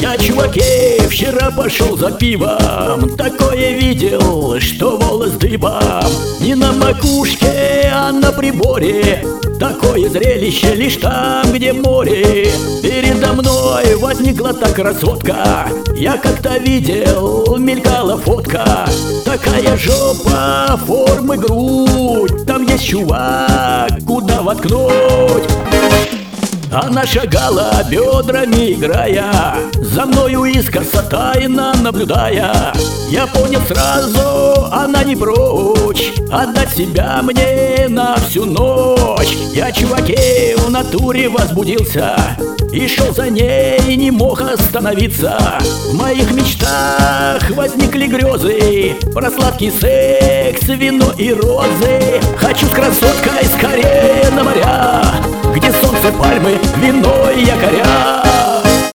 Я, чуваки, вчера пошел за пивом, такое видел, что волос дыбом. Не на макушке, а на приборе, такое зрелище лишь там, где море. Передо мной возникла та красотка, я как-то видел, мелькала фотка. Такая жопа, формы, грудь, там есть чувак, куда воткнуть. Она шагала бедрами играя, за мною искоса тайно наблюдая. Я понял сразу, она не прочь отдать себя мне на всю ночь. Я, чуваки, в натуре возбудился и шел за ней, не мог остановиться. В моих мечтах возникли грезы про сладкий секс, вино и розы. Хочу с красоткой скорее на моря, где солнце, пальмы, вино и якоря.